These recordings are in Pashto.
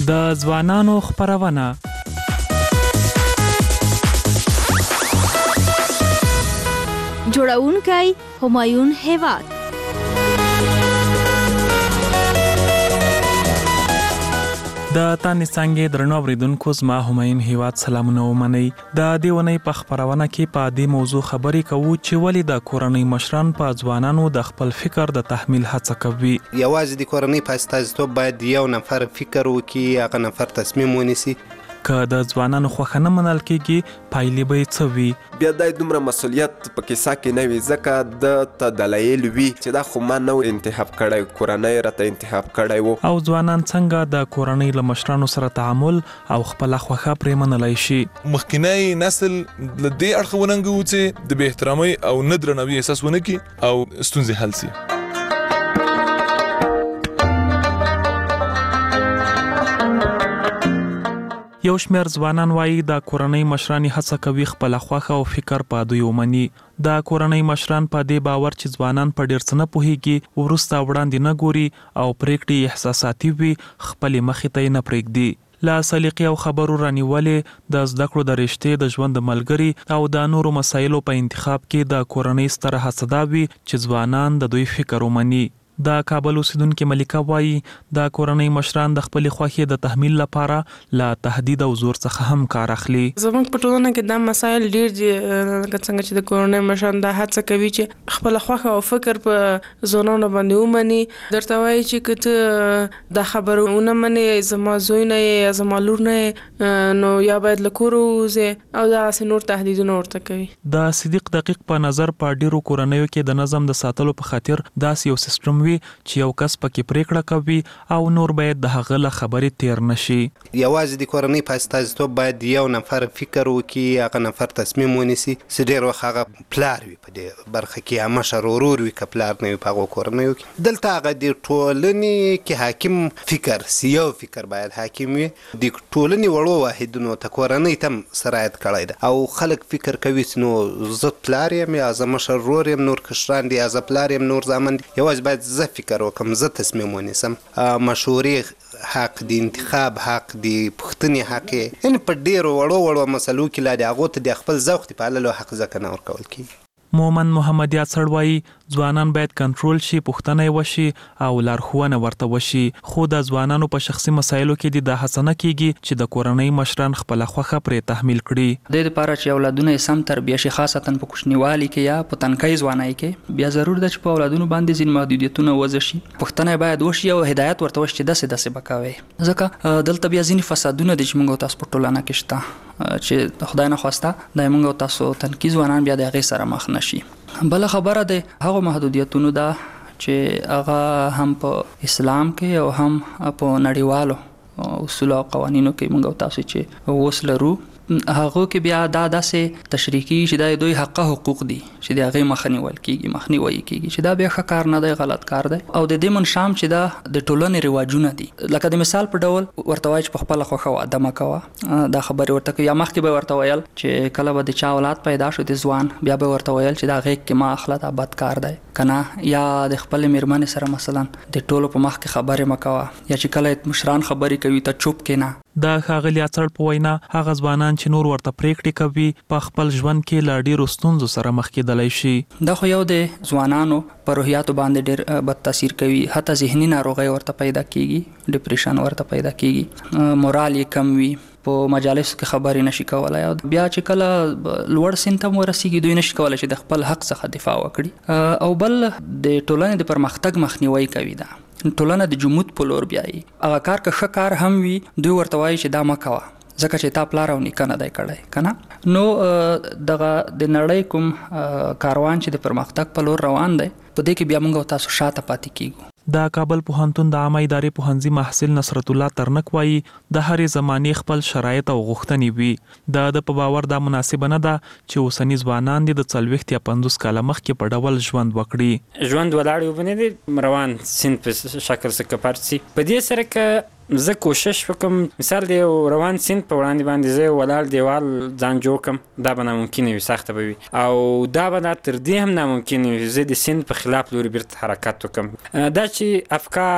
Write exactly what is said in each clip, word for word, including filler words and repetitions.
د ځوانانو خپرونه. جوړونکی همایون هیواد. د تانې څنګه درنو اوریدونکو زما همایون هیواد سلامونه ومنئ. د دې ونې په خپرونه کې په دې موضوع خبرې کوو چې ولې د کورنۍ مشران په ځوانانو د خپل فکر د تحمیل هڅه کوي. یوازې د کورنۍ په استازیتوب باید یو نفر فکر وکړي، هغه نفر تصمیم ونیسي. که د ځوانانو خوښه نه منل کېږي پایلې به یې څه وي؟ بیا دا دومره مسؤلیت په کیسه کې نه وي، ځکه د ته دلایل وي چې دا خو ما نه انتخاب کړی، کورنۍ راته انتخاب کړی و. او ځوانان څنګه د کورنۍ له مشرانو سره تعامل او خپله خوښه پرې منلی شي؟ مخکینی نسل له دې اړخه وننګو چې د بې احترامۍ او نه درناوي احساس ونه کړي او ستونزې حل سي. یو شمېر ځوانان وایي د کورنۍ مشرانې هڅه کوي خپله خوښه او فکر په دوی ومني. د کورنۍ مشران په دې باور چې ځوانان په ډېر څه نه پوهېږي، وروسته وړاندې نه ګوري او پرېکړې احساساتي وي، خپلې مخې ته یې نه پرېږدي. له سلیقې او خبرو رانیولې د زده کړو د رشتې د ژوند د ملګري او د نورو مسایلو په انتخاب کې د کورنۍ ستره هڅه دا وي چې ځوانان د دوی فکر ومني. د کابل اوسیدونکې ملیکه وایي د کورنۍ مشران د خپلې خوښې د تحمیل لپاره له تهدید او زور څخه هم کار اخلي. زموږ په ټولنه کې دا مسایل ډېر دي، لکه څنګه چې د کورنۍ مشران دا هڅه کوي چې خپله خوښه او فکر په ځوانانو باندې ومني. درته وایي چې که ته دا خبره ونه منې، زما زوی نه یې یا زما لور نه یې، نو یا باید له کوره ووځې، او داسې نور تهدیدونه ورته کوي. د صدیق دقیق په نظر په ډېرو کورنیو کې د نظم د ساتلو په خاطر داسې یو سیستم چې یو کس پکې پریکړه کوي او نور باید د هغه له خبرې تیر نشي. یوازې د کورنۍ په استازیتوب باید یو نفر فکر وکړي، هغه نفر تصمیم ونیسي. چې ډېر وخت هغه پلار وي په دې برخه کې، یا مشر ورور وي، که پلار نه وي په هغو کورنیو کې. دلته هغه د ټولنې کې حاکم فکر سي، یو فکر باید حاکم وي. د ټولنې وړو واحدونو ته کورنۍ ته هم سرایت کړی ده، او خلک فکر کوي چې نو زه پلار یم یا زه مشر ورور یم، نور کشران دي، یا زه پلار یم، نور زامن دي. یوازې باید زه فکر وکم، زه تصمیم ونیسم. مشورې حق دی، انتخاب حق دی، پوښتنې حق دی. یعنې په ډېرو وړو وړو مسلو کې لا د هغو ته د خپل ذوق د پاللو حق ځکه نه ورکول کېږي. مومن محمد یاسړ وایي ځوانان باید کنټرول شي، پوښتنه یې وشي او لارښوونه ورته وشي. خو د ځوانانو په شخصي مسایلو کې د هڅه نه کېږي چې د کورنۍ مشران خپله خوښه پرې تحمیل کړي. د دې لپاره چې اولادونه یې سم تربیه شي، خاصتا په کوچنیوالي کې یا په تنکۍ ځوانۍ کې، بیا ضرور ده چې په اولادونو باندې ځینې محدودیتونه وضع شي. پوښتنه یې باید وشي او هدایت ورته وشي چې داسې داسې به کوئ، ځکه دلته بیا ځینې فسادونه دي چې موږ تاسو په ټولنه کې شته، چې خدای نه خواسته د موږ تاسو تنکي ځوانان بیا د هغې سره مخ نشي. بله خبره د هغو محدودیتونو ده چې هغه هم په اسلام کې او هم په نړیوالو اصول او قوانینو کې موږ تاسو چې اوس لرو، هغه کې بیا دا داسې تشریح کیږي چې دا دوی حق حقوق دي چې د هغې مخه نیول کېږي، مخنیوی کېږي، چې دا بیا ښه کار نه دی، غلط کار دی. او د دې منشام چې دا د ټولنې رواجونه دي، لکه د مثال په ډول ورته وایي چې په خپله خوښه واده مه کوه، دا خبرې ورته کوي. یا مخکې به ورته ویل چې کله به د چا اولاد پیدا شو د ځوان، بیا به ورته ویل چې دا غېږ کې مه اخله، دا بد کار دی که نه. یا د خپلې مېرمنې سره مثلا د ټولو په مخ کې خبرې مه کوه، یا چې کله مشران خبرې کوي ته چوپ کېنه. د ښاغلي اڅړ په وینا هغه ځوانان چې نور ورته پریکړې کوي په خپل ژوند کې له ډېرو ستونزو سره مخ کېدلی شي. دا خو یو د ځوانانو په روحیاتو باندې ډېر بد تاثیر کوي، حتی ذهني ناروغۍ ورته پیدا کېږي، ډپریشن ورته پیدا کېږي، مورال یې کم وي، په مجالسو کې خبرې نشي کولی. او بیا چې کله لوړ سن ته ورسیږي دوی نشي کولی چې د خپل حق څخه دفاع وکړي. او بل د ټولنې د پرمختګ مخنیوی کوي. دا ټولنه د جمود په لور بیایي. هغه کار که ښه کار هم وي دوی ورته وایي چې دا مه کوه، ځکه چې تا پلار او نیکه نه دی کړی که نه. نو دغه د نړۍ کوم کاروان چې د پرمختګ په لور روان دی، په دې کې بیا موږ او تاسو شاته پاتې کیږو. د کابل پوهنتون د عامه ادارې پوهنځي محصل نصرت الله ترنک وایي د هرې زمانې خپل شرایط او غوښتنې وي. د ده په باور دا مناسبه نه ده چې اوسني ځوانان دي د څلوېښت یا پنځوس کاله مخکې په ډول ژوند وکړي. ژوند ولاړ یې وبنې دی روان سیند په شکل څخه پاتې سي. په دې سره که زه کوشش وکم، مثال د یو روان سیند په وړاندې باندې زه ولاړ دیوال ځان جوړ کم، دا به ناممکنه وي، سخته به وي. او دا به دا تر دې هم ناممکنه وي زه د سیند په خلاف لوري بیرته حرکت وکم. دا چې افکار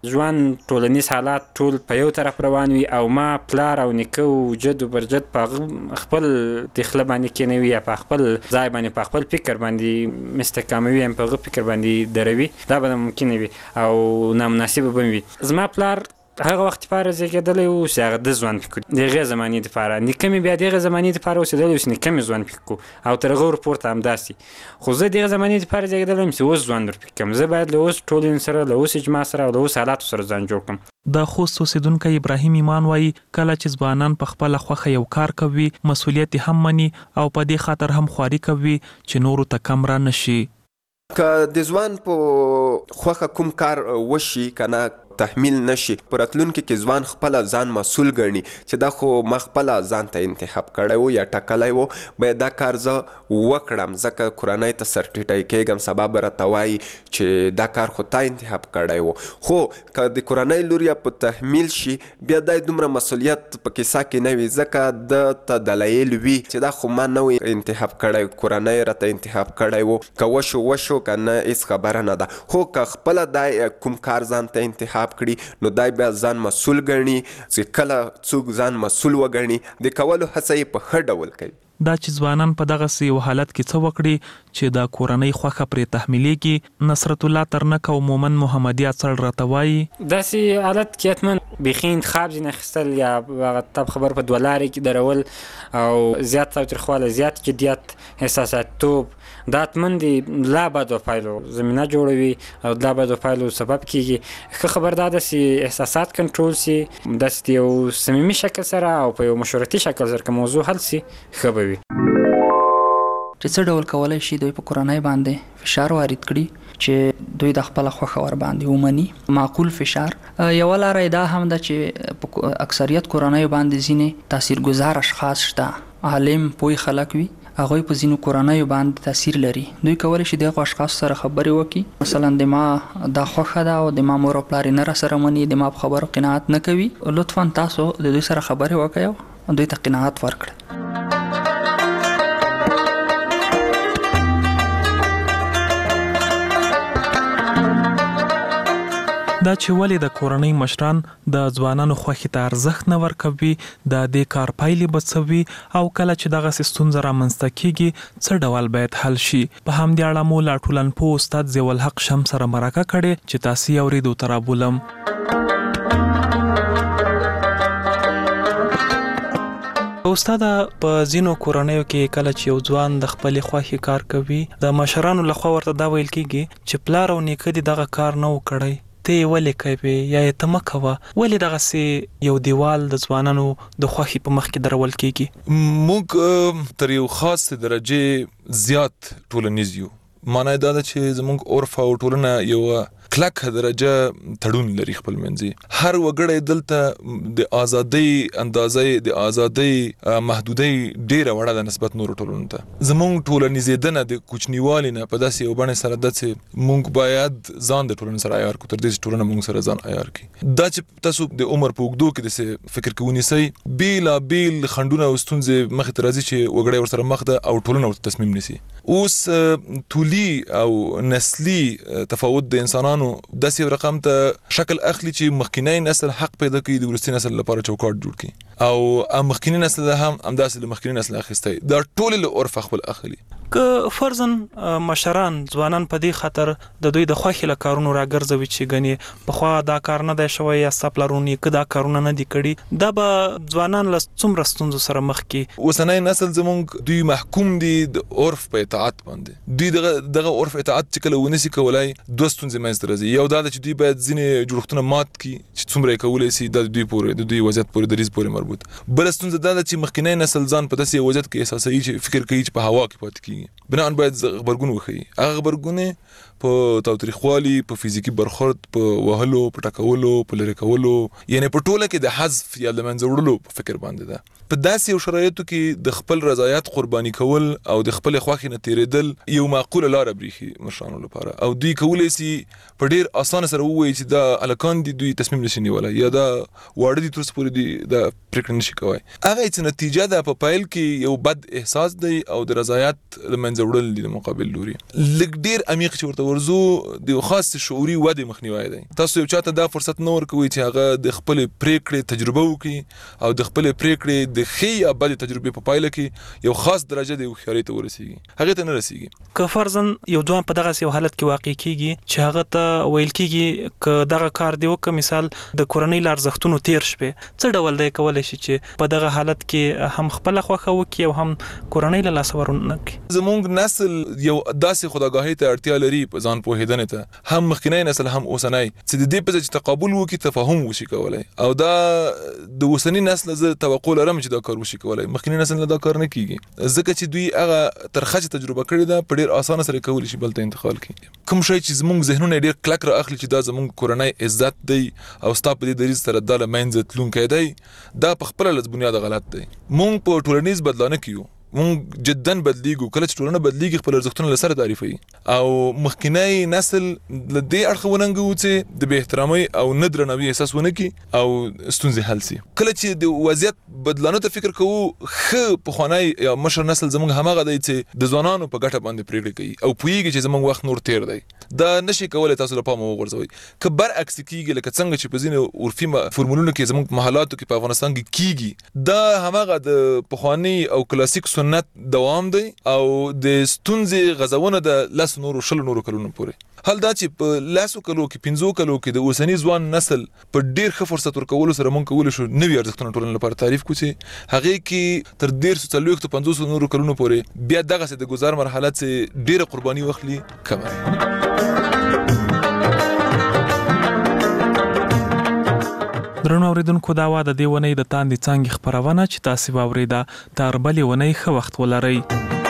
ژوند ټولنیز حالات ټول په یو طرف روان وي او ما پلار او نیکه او جد او برجد په خپل دخله باندې کېنوي یا په خپل ځای باندې په خپل فکر باندې مستحکموي هم په هغه فکر باندې دروي، دا به ممکنه وي او نامناسبه به وي. زما پلار هغه وخت لپاره زیږېدلی و چې هغه د ژوند فکر د هغې زمانې دپاره، نیکه مې بیا د هغې زمانې دپاره اوسېدلی و چې نیکه مې ژوند فکر کړو او تر هغه ورپورته همداسې. خو زه د هغې زمانې دپاره زیږېدلی یم چې اوس ژوند ورفکر کړم. زه باید له اوس ټولنې سره، له اوس اجماع سره او له اوس حالاتو سره ځان جوړ کړم. د خوست اوسیدونکی ابراهیم ایمان وایي کله چې ځوانان په خپله خوښه یو کار کوي مسؤلیت هم مني او په دې خاطر هم خواري کوي چې نورو ته کم را نشي. که د ځوان په خوښه کوم کار وشي کنه تحمیل نشي، په راتلونکي کې ځوان خپله ځان مسؤل ګڼي چې دا خو ما خپله ځان ته انتخاب کړی و یا ټاکلی و، باید دا کار زه وکړم ځکه کورنۍ ته سر ټیټی کېږم، سبا به راته وایي چې دا کار خو تا انتخاب کړی و. خو که د کورنۍ لوریا په تحمیل شي بیا دا دومره مسؤلیت په کیسه کې نه وي ځکه د ته دلایل وي چې دا خو ما نه و انتخاب کړی، کورنۍ راته انتخاب کړی و، که وشو وشو که نه هېڅ خبره نه ده. خو که خپله دا کوم کار ځان ته انتخاب کړي نو دای بیا ځان مسؤل ګڼي چې کله څوک ځان مسؤل وګڼي د کولو هڅه یې په ښه ډول کوي. دا چې ځوانان په دغسې یو حالت کې څه وکړي چې د کورنۍ خوښه پرې تحمیلېږي. نصرت الله ترنک او مومن محمدي اڅړ راته وایي داسې حالت کې حتما بیخي انتخاب ځینې اخیستل یا هغه تب خبر په دوه لارې کې درول او زیات تاوتریخوالی، زیات جدیت، احساساتیتوب، دا حتمن د لا بدو پایلو زمینه جوړوي او لا بدو پایلو سبب کېږي. ښه خبر دا ده چې احساسات کنټرول سي، داسې د یو صمیمي شکل سره او په یو مشورتي شکل سره که موضوع حل سي ښه به وي. چې څه ډول کولی شي دوی په کورنۍ باندې فشار وارد کړي چې دوی د خپله خوښه ورباندې ومني، معقول فشار. یوه لاره یې دا هم ده چې په اکثریت کورنیو باندې ځینې تاثیرګذار اشخاص شته، عالم پوه خلک وي، هغوی په ځینو کورنیو باندې تاثیر لري. دوی کولی شي د هغو اشخاصو سره خبرې وکړي، مثلا د ما دا خوښه ده او د ما مور او پلار یې نه راسره مني، د ما په خبرو قناعت نه کوي، لطفا تاسو د دوی سره خبرې وکړئ او دوی ته قناعت ورکړئ. دا چې ولې د کورنۍ مشران د ځوانانو خوښې ته ارزښت نه ورکوي، د دې کار پایلې به څه وي او کله چې دغسې ستونزه رامنځته کېږي څه ډول باید حل شي. په همدې اړه مو له ټولنپوه استاد ضیاءالحق شم سره مرکه کړې چې تاسې یې اورېدو ته رابولم. استاده، په ځینو کورنیو کې کله چې یو ځوان د خپلې خوښې کار کوي د مشرانو لخوا ورته دا ویل کېږي چې پلار او نیکه دې دغه کار نه و کړی، ته یې ولې کوې یا یې ته مه کوه. ولې دغسې یو دیوال د ځوانانو د خوښې په مخ کې درول کېږي؟ موږ تر یو خاص درجې زیات ټولنیز یو، معنی دا ده چې زموږ عرف او ټولنه یو کلکه درجه تړون لري خپل منځي. هر وګړی دلته د ازادۍ اندازې د ازادۍ محدودۍ ډیره وړه ده نسبت نورو ټولنو ته. زموږ ټولنیزېدنه د کوچنیوالي نه په داسې یو بڼې سره ده چې موږ باید ځان د ټولنې سره عیار کړو تر دې چې ټولنه موږ سره ځان عیار کړي. دا چې تاسو د عمر په اوږدو کې داسې فکر کې ونیسئ، بېلابېل خنډونه او ستونزې مخې ته راځي چې وګړی ورسره مخ ده او ټولنه ورته تصمیم نیسي. اوس طولي او نسلي تفاوت د انسانانو داسې یو رقم ته شکل اخلي چې مخکینی نسل حق پیدا کوي د وروستي نسل لپاره چوکاټ جوړ کړي او مخکینی نسل هم همداسې له مخکینی نسل اخیستی. دا ټولې له عرف خپل اخلي. که فرضاً مشران ځوانان په دې خاطر د دوی د خوښې له کارونو راګرځوي چې ګنې پخوا دا کار نه دی شوی یا ستا پلرونو نیکه دا کارونه نه دي کړي، دا به ځوانان له څومره ستونزو سره مخ کړي. اوسنی نسل زموږ دوی محکوم دي د عرف په اطاعت باندې. دوی دغه دغه عرف اطاعت چې کله ونسي کولای دوه ستونزې منځته راځي. یو دا ده چې دوی باید ځینې جوړښتونه مات کړي چې څومره یې کولی سي دا د دوی پورې د دوی وضعیت پورې دریځ پورې مربوط. بله ستونزه دا ده چې مخکینی نسل ځان په داسې یو وضعیت کې احساسوي چې فکر کوي چې په هوا کې پاتې کېږي. بناً باید غبرګون وښیي. هغه غبرګون په تاوتریخوالي، په فزیکي برخورد، په وهلو، په ټکولو، په لرې کولو، یعنی په ټوله کې د حذف یا د منځه وړلو په فکر باندې ده. په داسې یو شرایطو کې د خپل رضایت قرباني کول او د خپلې خوښې نه تېرېدل یو معقوله لاره برېښي مشرانو لپاره او دوی کولی سي په ډېر اسانه سره ووایي چې دا هلکان دي، دوی تصمیم نشي نیولی یا دا واړه دي تر څه پورې دي دا پرېکړه نشي کوی. هغه چې نتیجه ده په پیل کې یو بد احساس دی او د رضایت له منځه وړل دي د مقابل لوري. لږ ډېر عمیق چې ورته ورزو د خاص شعوري ودې مخنیوي دی. تاسو یو چاته دا فرصت نه ورکوي چې هغه د خپل پریکړې تجربه وکړي او د خپل پریکړې د ښې یا بدې تجربې په پایله کې یو خاص درجه د هوښیارۍ ته ورسیږي، هغه ته نه رسیږي. که فرضاً یو ځوان په دغه یو حالت کې واقع کیږي چې هغه ته ویل کیږي ک دغه کار دی وکړه، مثال د کورنۍ لارزښتونو تیر شپه، څه ډول دی کولای شي چې په دغه حالت کې هم خپل خوخه وکړي او هم کورنۍ له لاس ورونه کړي؟ زمونږ نسل یو داسې خداګاهۍ ته اړتیا لري په ځان پوهېدنې ته، هم مخکینی نسل هم اوسنی، چې د دې په ځای چې تقابل وکړي تفاهم وشي کولای. او دا د اوسني نسل زه توقع لرم چې دا کار وشي کولای، مخکینی نسل نه دا کار نه کیږي، ځکه چې دوی هغه ترخه تجربه کړې ده په ډېر اسانه سره کولی شي بل ته انتقال کړي. کوم شی چې زمونږ ذهنونه ډېر کلک را اخلي چې دا زمونږ کورنۍ عزت دی او ستا په دې دریځ سره دا له منځه تلونکی دی، دا په خپله له بنیاده غلط دی. مونږ په ټولنیز بدلانه کې یو، مونږ جدا بدلیږو، کله چې ټولنه بدلیږي خپل ارزښتونه له سره تعریفوي. او مخکینی نسل له دې اړخه وننګو چې د بې احترامۍ او نه درناوي احساس ونه کړي او ستونزې حل سي. کله چې د وضعیت بدلانو ته فکر کوو، ښه پخوانی یا مشر نسل زموږ هماغه دی چې د ځوانانو په ګټه باندې پرېکړې کوي او پوهېږي چې زموږ وخت نور تیر دی. دا نشي کولی تاسو له پامه وغورځوئ. که برعکس کېږي لکه څنګه چې په ځینو عرفي فورمولونو کې زموږ په محلاتو کې په افغانستان کې کېږي، دا هماغه د پخواني او کلاسیک سنت دوام دی او د ستونزې غځونه د لس نورو شلو نورو کلونو پورې. حال دا چې په لسو کلو کې پنځو کلو کې د اوسني ځوان نسل په ډېر ښه فرصت ورکولو سره مونږ کولی شو نوي ارزښتونه ټولنې لپاره تعریف کړو چې هغې کې تر دېرشو څلوېښتو پنځوسو نورو کلونو پورې بیا دغسې د ګزار مرحله چې ډېره قرباني واخلي کمه وي. درنو اوریدونکو، دا وه د دې ونې د تاندې څانګې خپرونه چې تاسې واورېده. تر بلې ونې ښه وخت ولرئ.